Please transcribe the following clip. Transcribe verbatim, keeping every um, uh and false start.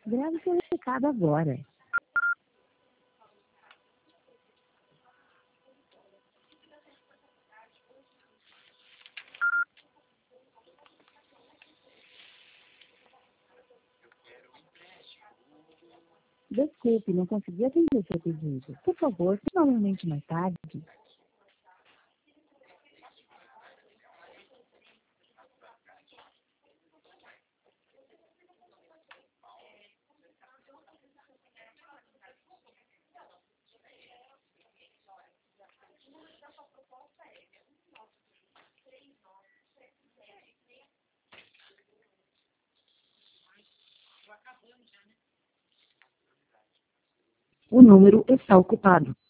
Grave seu recado agora. Desculpe, não consegui atender seu pedido. Por favor, novamente mais tarde. O número está ocupado.